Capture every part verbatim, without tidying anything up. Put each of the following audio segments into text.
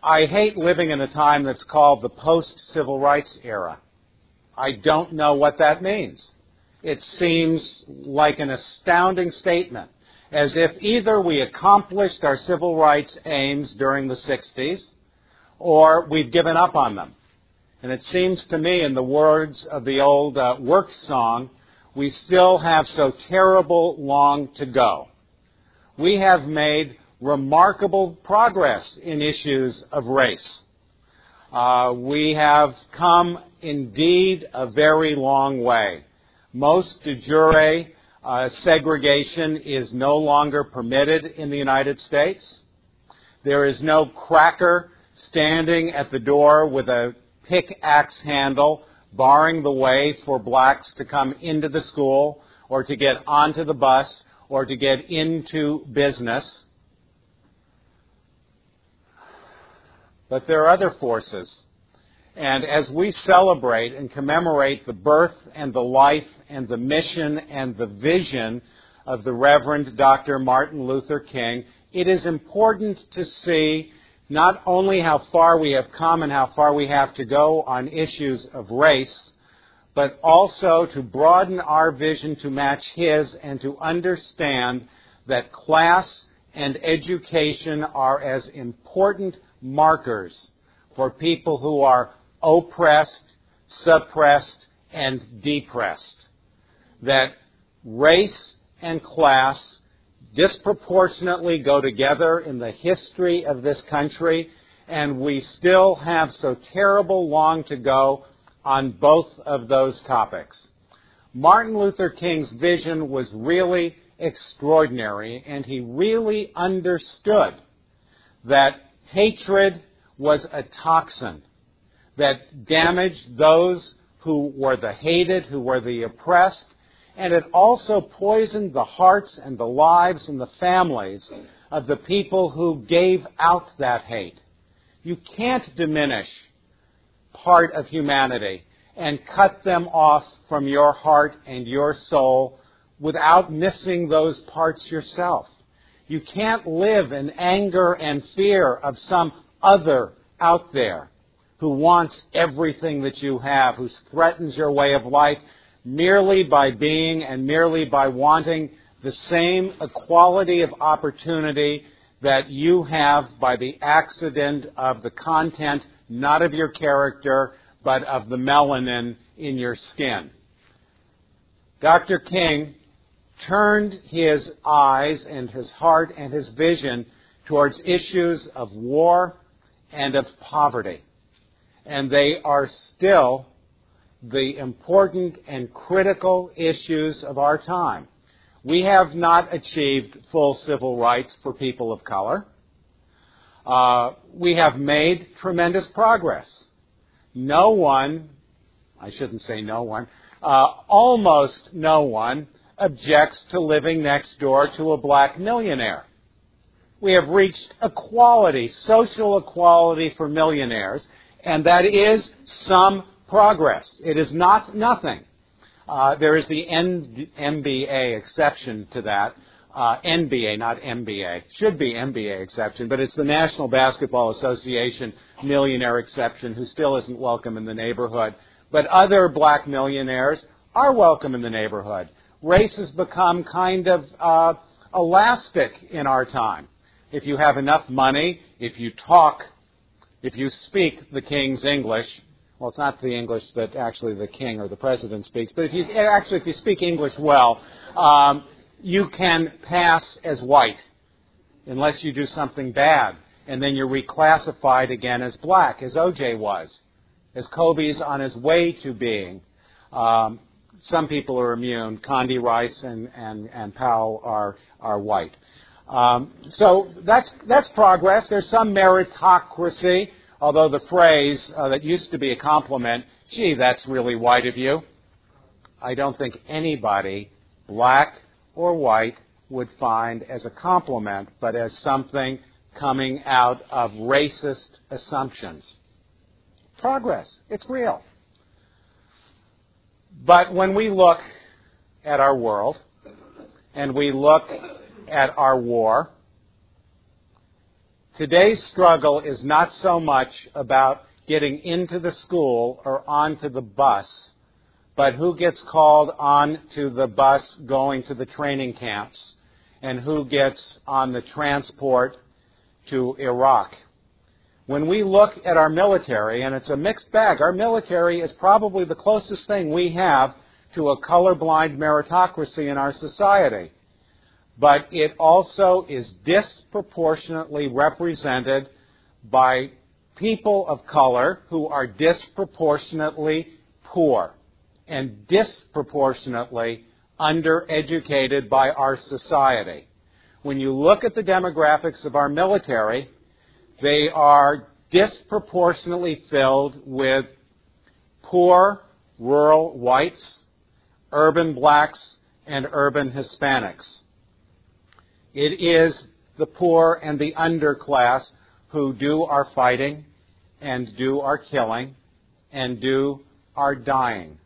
I hate living in a time that's called the post-civil rights era. I don't know what that means. It seems like an astounding statement, as if either we accomplished our civil rights aims during the sixties or we've given up on them. And it seems to me, in the words of the old uh, work song, we still have so terrible long to go. We have made remarkable progress in issues of race. Uh, we have come, indeed, a very long way. Most de jure uh, segregation is no longer permitted in the United States. There is no cracker standing at the door with a pickaxe handle barring the way for blacks to come into the school or to get onto the bus or to get into business. But there are other forces. And as we celebrate and commemorate the birth and the life and the mission and the vision of the Reverend Doctor Martin Luther King, it is important to see not only how far we have come and how far we have to go on issues of race, but also to broaden our vision to match his and to understand that class and education are as important markers for people who are oppressed, suppressed, and depressed. That race and class disproportionately go together in the history of this country, and we still have so terrible long to go on both of those topics. Martin Luther King's vision was really extraordinary, and he really understood that hatred was a toxin that damaged those who were the hated, who were the oppressed, and it also poisoned the hearts and the lives and the families of the people who gave out that hate. You can't diminish part of humanity and cut them off from your heart and your soul without missing those parts yourself. You can't live in anger and fear of some other out there who wants everything that you have, who threatens your way of life merely by being and merely by wanting the same equality of opportunity that you have by the accident of the content, not of your character, but of the melanin in your skin. Doctor King turned his eyes and his heart and his vision towards issues of war and of poverty. And they are still the important and critical issues of our time. We have not achieved full civil rights for people of color. Uh, we have made tremendous progress. No one, I shouldn't say no one, uh, almost no one objects to living next door to a black millionaire. We have reached equality, social equality for millionaires, and that is some progress. It is not nothing. Uh, there is the N- M B A exception to that. Uh, N B A, not M B A. Should be M B A exception, but it's the National Basketball Association millionaire exception who still isn't welcome in the neighborhood. But other black millionaires are welcome in the neighborhood. Race has become kind of uh, elastic in our time. If you have enough money, if you talk, if you speak the King's English, well, it's not the English that actually the King or the President speaks, but if you actually if you speak English well, um, you can pass as white unless you do something bad, and then you're reclassified again as black, as O J was, as Kobe's on his way to being. Um, some people are immune. Condi Rice and, and, and Powell are are white. Um, so that's that's progress. There's some meritocracy, although the phrase uh, that used to be a compliment, gee, that's really white of you. I don't think anybody, black or white, would find as a compliment, but as something coming out of racist assumptions. Progress. It's real. But when we look at our world and we look at our war, Today's struggle is not so much about getting into the school or onto the bus, but who gets called on to the bus going to the training camps and who gets on the transport to Iraq. When we look at our military, and it's a mixed bag, our military is probably the closest thing we have to a colorblind meritocracy in our society. But it also is disproportionately represented by people of color who are disproportionately poor and disproportionately undereducated by our society. When you look at the demographics of our military, they are disproportionately filled with poor rural whites, urban blacks, and urban Hispanics. It is the poor and the underclass who do our fighting and do our killing and do our dying.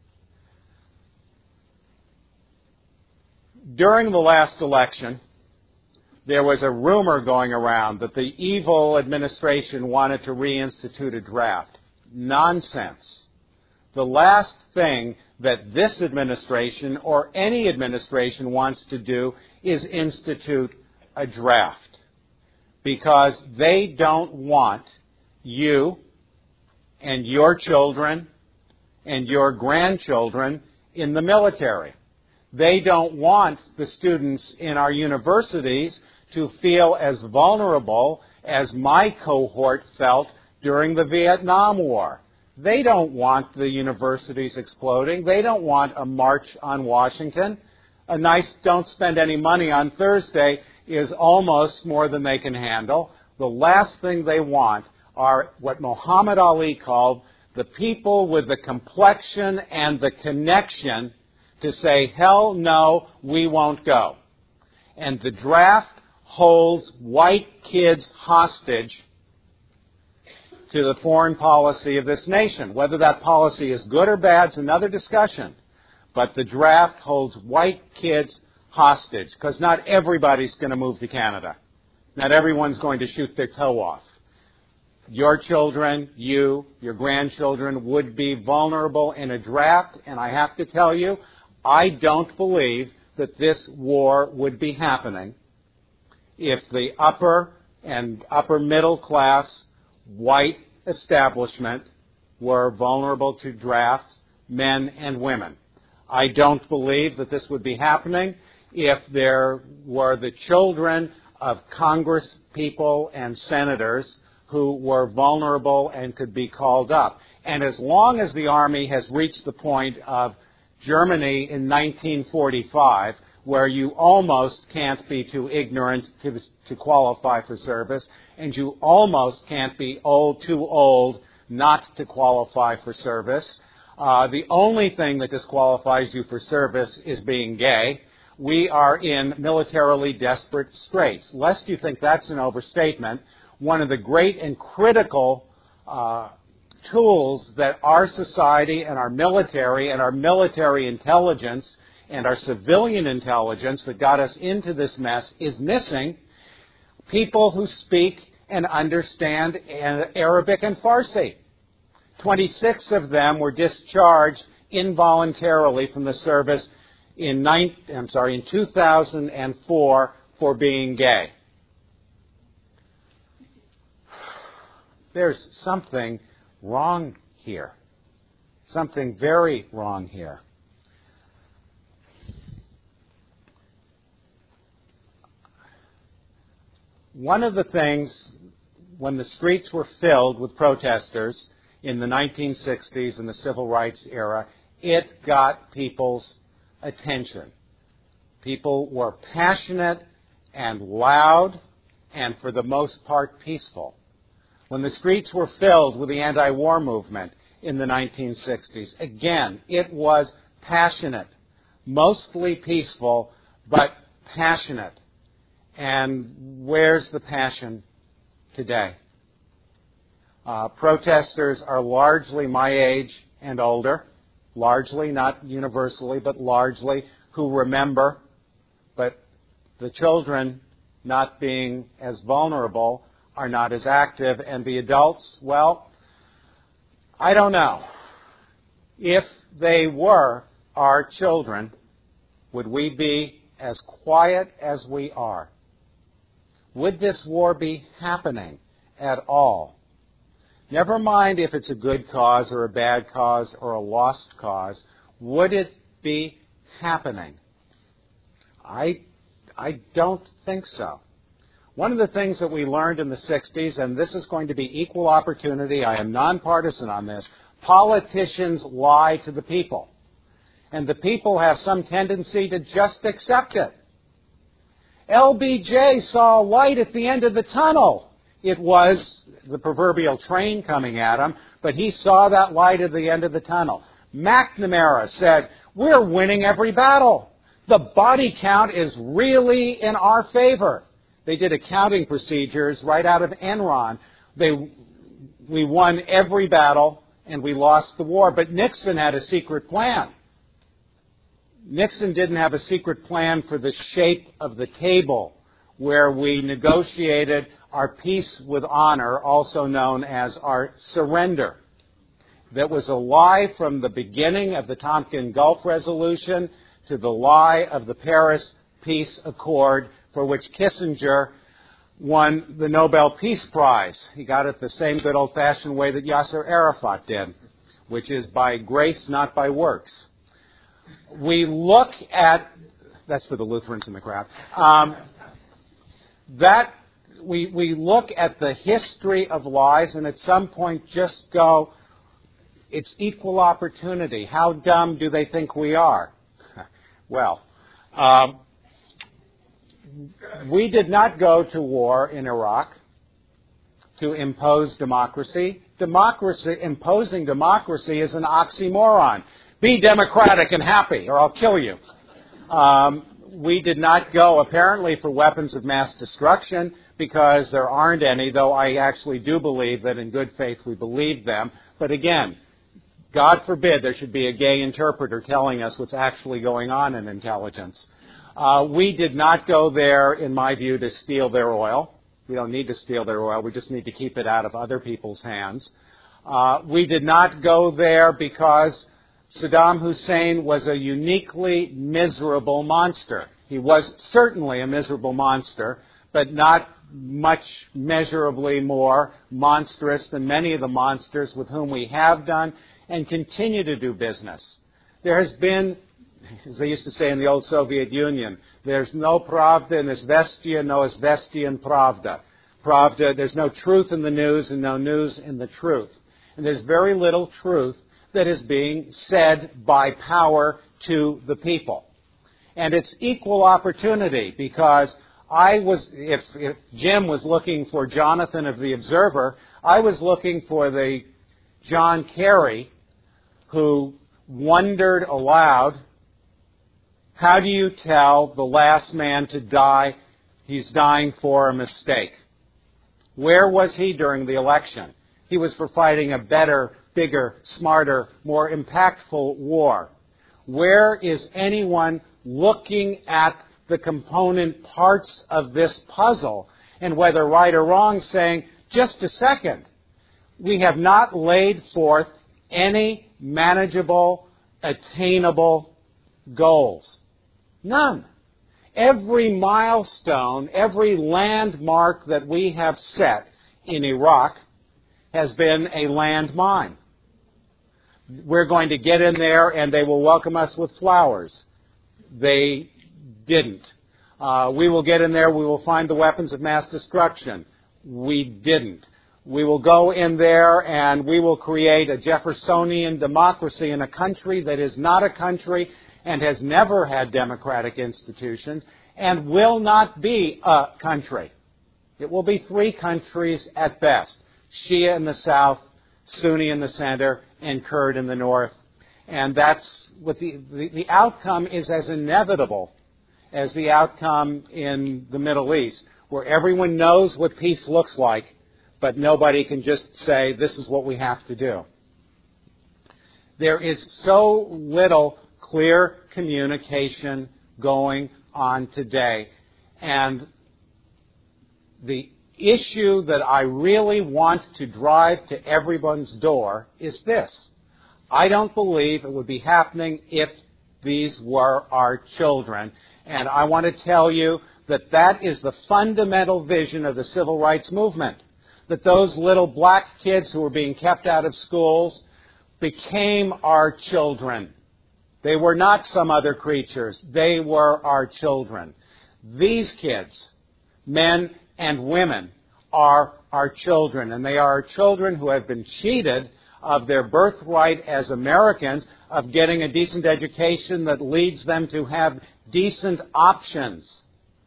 During the last election, there was a rumor going around that the evil administration wanted to reinstitute a draft. Nonsense. The last thing that this administration or any administration wants to do is institute a draft, because they don't want you and your children and your grandchildren in the military. They don't want the students in our universities to feel as vulnerable as my cohort felt during the Vietnam War. They don't want the universities exploding. They don't want a march on Washington. A nice don't spend any money on Thursday is almost more than they can handle. The last thing they want are what Muhammad Ali called the people with the complexion and the connection to say, hell no, we won't go. And the draft holds white kids hostage to the foreign policy of this nation. Whether that policy is good or bad is another discussion. But the draft holds white kids hostage, because not everybody's going to move to Canada. Not everyone's going to shoot their toe off. Your children, you, your grandchildren would be vulnerable in a draft, and I have to tell you, I don't believe that this war would be happening if the upper and upper middle class white establishment were vulnerable to drafts, men and women. I don't believe that this would be happening if there were the children of Congress people and senators who were vulnerable and could be called up. And as long as the Army has reached the point of Germany in nineteen forty-five, where you almost can't be too ignorant to, to qualify for service, and you almost can't be old, too old not to qualify for service. Uh, the only thing that disqualifies you for service is being gay. We are in militarily desperate straits. Lest you think that's an overstatement, one of the great and critical uh, tools that our society and our military and our military intelligence and our civilian intelligence that got us into this mess is missing people who speak and understand Arabic and Farsi. twenty-six of them were discharged involuntarily from the service in nine, I'm sorry, in two thousand four for being gay. There's something wrong here. Something very wrong here. One of the things, when the streets were filled with protesters in the nineteen sixties and the civil rights era, it got people's attention. People were passionate and loud and, for the most part, peaceful. When the streets were filled with the anti-war movement in the nineteen sixties, again, it was passionate, mostly peaceful, but passionate. And where's the passion today? Uh, protesters are largely my age and older, largely, not universally, but largely, who remember, but the children not being as vulnerable are not as active, and the adults, well, I don't know. If they were our children, would we be as quiet as we are? Would this war be happening at all? Never mind if it's a good cause or a bad cause or a lost cause. Would it be happening? I, I don't think so. One of the things that we learned in the sixties, and this is going to be equal opportunity, I am nonpartisan on this, politicians lie to the people. And the people have some tendency to just accept it. L B J saw a light at the end of the tunnel. It was the proverbial train coming at him, but he saw that light at the end of the tunnel. McNamara said, we're winning every battle. The body count is really in our favor. They did accounting procedures right out of Enron. They, we won every battle and we lost the war. But Nixon had a secret plan. Nixon didn't have a secret plan for the shape of the table where we negotiated our peace with honor, also known as our surrender. That was a lie from the beginning of the Tonkin Gulf Resolution to the lie of the Paris Peace Accord, for which Kissinger won the Nobel Peace Prize. He got it the same good old-fashioned way that Yasser Arafat did, which is by grace, not by works. We look at, that's for the Lutherans in the crowd, um, that we, we look at the history of lies and at some point just go, it's equal opportunity. How dumb do they think we are? Well, um, we did not go to war in Iraq to impose democracy. Democracy, imposing democracy is an oxymoron. Be democratic and happy, or I'll kill you. Um, we did not go, apparently, for weapons of mass destruction, because there aren't any, though I actually do believe that in good faith we believe them. But again, God forbid there should be a gay interpreter telling us what's actually going on in intelligence. Uh, we did not go there, in my view, to steal their oil. We don't need to steal their oil. We just need to keep it out of other people's hands. Uh, we did not go there because Saddam Hussein was a uniquely miserable monster. He was certainly a miserable monster, but not much measurably more monstrous than many of the monsters with whom we have done and continue to do business. There has been, as they used to say in the old Soviet Union, there's no pravda in Izvestia, no Izvestia in pravda. Pravda, there's no truth in the news and no news in the truth. And there's very little truth that is being said by power to the people. And it's equal opportunity, because I was, if, if Jim was looking for Jonathan of the Observer, I was looking for the John Kerry who wondered aloud, how do you tell the last man to die he's dying for a mistake? Where was he during the election? He was for fighting a better, bigger, smarter, more impactful war. Where is anyone looking at the component parts of this puzzle, and whether right or wrong, saying, just a second, we have not laid forth any manageable, attainable goals. None. Every milestone, every landmark that we have set in Iraq has been a landmine. We're going to get in there and they will welcome us with flowers. They didn't. Uh, we will get in there, we will find the weapons of mass destruction. We didn't. We will go in there and we will create a Jeffersonian democracy in a country that is not a country and has never had democratic institutions and will not be a country. It will be three countries at best. Shia in the south, Sunni in the center, and Kurd in the north. And that's what the, the, the outcome is as inevitable as the outcome in the Middle East, where everyone knows what peace looks like, but nobody can just say, this is what we have to do. There is so little clear communication going on today. And the issue that I really want to drive to everyone's door is this. I don't believe it would be happening if these were our children. And I want to tell you that that is the fundamental vision of the civil rights movement. That those little black kids who were being kept out of schools became our children. They were not some other creatures. They were our children. These kids, men and women, are our children. And they are our children who have been cheated of their birthright as Americans, of getting a decent education that leads them to have decent options.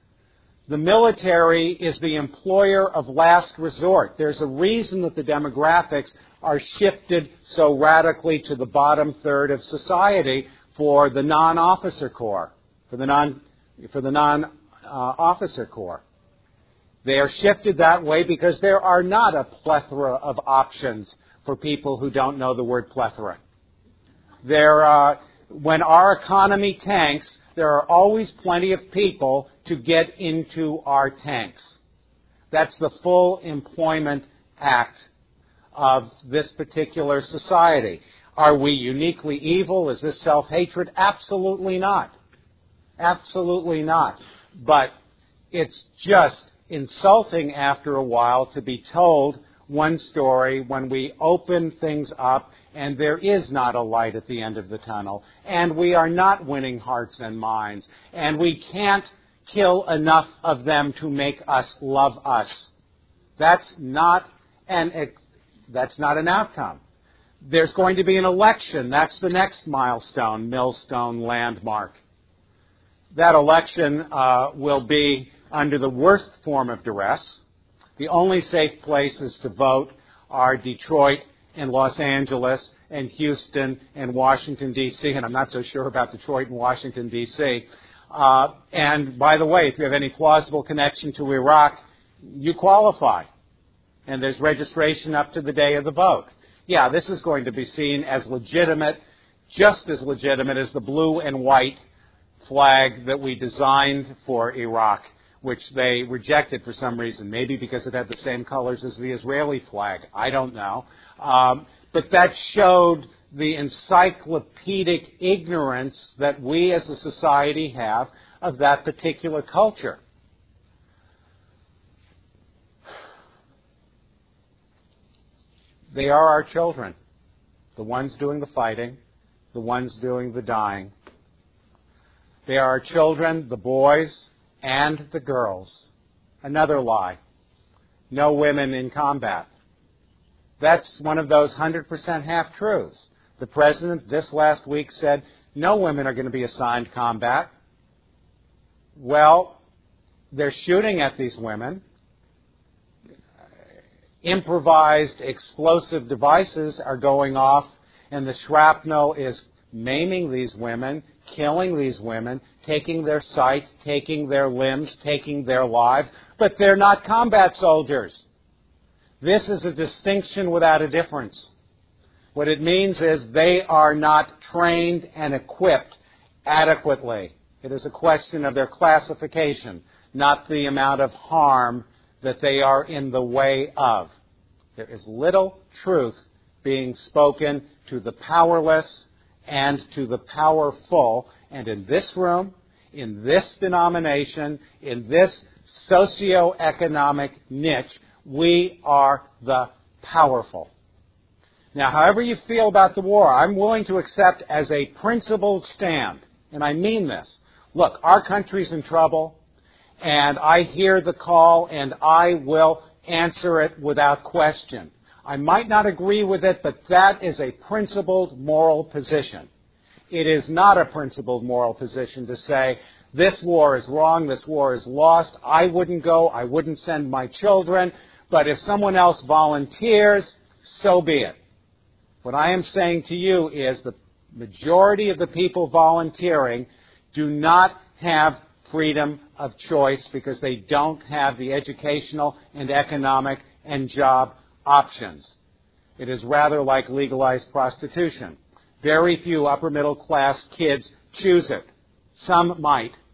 The military is the employer of last resort. There's a reason that the demographics are shifted so radically to the bottom third of society for the non-officer corps, for the non, for the non-officer uh, corps. They are shifted that way because there are not a plethora of options for people who don't know the word plethora. There, uh, when our economy tanks, there are always plenty of people to get into our tanks. That's the full employment act of this particular society. Are we uniquely evil? Is this self-hatred? Absolutely not. Absolutely not. But it's just insulting after a while to be told one story when we open things up and there is not a light at the end of the tunnel, and we are not winning hearts and minds, and we can't kill enough of them to make us love us. That's not an, that's not an outcome. There's going to be an election. That's the next milestone, millstone, landmark. That election uh, will be under the worst form of duress. The only safe places to vote are Detroit and Los Angeles and Houston and Washington, D C, and I'm not so sure about Detroit and Washington, D C. Uh, and by the way, if you have any plausible connection to Iraq, you qualify. And there's registration up to the day of the vote. Yeah, this is going to be seen as legitimate, just as legitimate as the blue and white flag that we designed for Iraq, which they rejected for some reason, maybe because it had the same colors as the Israeli flag. I don't know. Um, but that showed the encyclopedic ignorance that we as a society have of that particular culture. They are our children, the ones doing the fighting, the ones doing the dying. They are our children, the boys and the girls. Another lie. No women in combat. That's one of those one hundred percent half-truths. The president this last week said no women are going to be assigned combat. Well, they're shooting at these women. Improvised explosive devices are going off, and the shrapnel is maiming these women, killing these women, taking their sight, taking their limbs, taking their lives, but they're not combat soldiers. This is a distinction without a difference. What it means is they are not trained and equipped adequately. It is a question of their classification, not the amount of harm that they are in the way of. There is little truth being spoken to the powerless and to the powerful. And in this room, in this denomination, in this socioeconomic niche, we are the powerful. Now, however you feel about the war, I'm willing to accept as a principled stand, and I mean this. Look, our country's in trouble, and I hear the call, and I will answer it without question. I might not agree with it, but that is a principled moral position. It is not a principled moral position to say, this war is wrong, this war is lost, I wouldn't go, I wouldn't send my children, but if someone else volunteers, so be it. What I am saying to you is the majority of the people volunteering do not have freedom of choice because they don't have the educational and economic and job options. It is rather like legalized prostitution. Very few upper middle class kids choose it. Some might,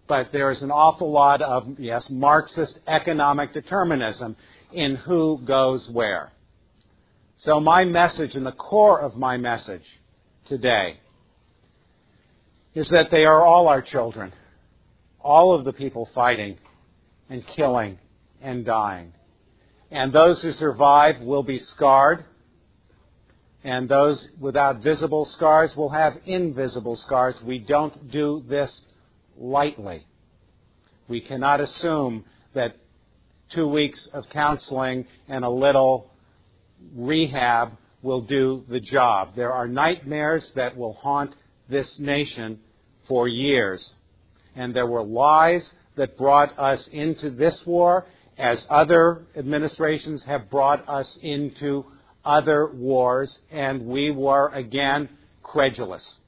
but there is an awful lot of, yes, Marxist economic determinism in who goes where. So my message, and the core of my message today, is that they are all our children, all of the people fighting and killing and dying. And those who survive will be scarred, and those without visible scars will have invisible scars. We don't do this lightly. We cannot assume that two weeks of counseling and a little rehab will do the job. There are nightmares that will haunt this nation for years. And there were lies that brought us into this war, as other administrations have brought us into other wars, and we were again credulous.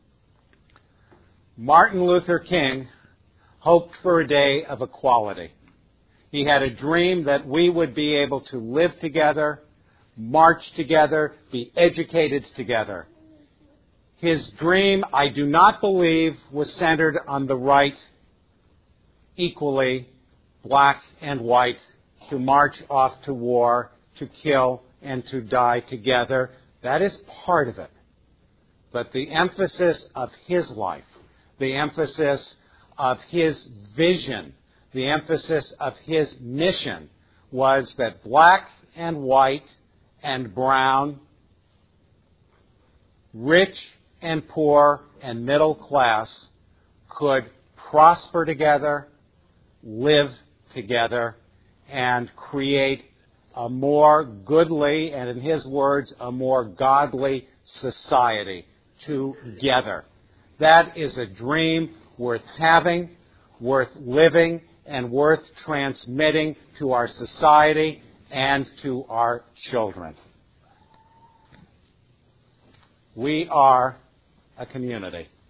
Martin Luther King hoped for a day of equality. He had a dream that we would be able to live together, march together, be educated together. His dream, I do not believe, was centered on the right equally, black and white, to march off to war, to kill, and to die together. That is part of it. But the emphasis of his life, the emphasis of his vision, the emphasis of his mission was that black and white and brown, rich and poor and middle class could prosper together, live together, and create a more goodly, and in his words, a more godly society together. That is a dream worth having, worth living, and worth transmitting to our society and to our children. We are a community.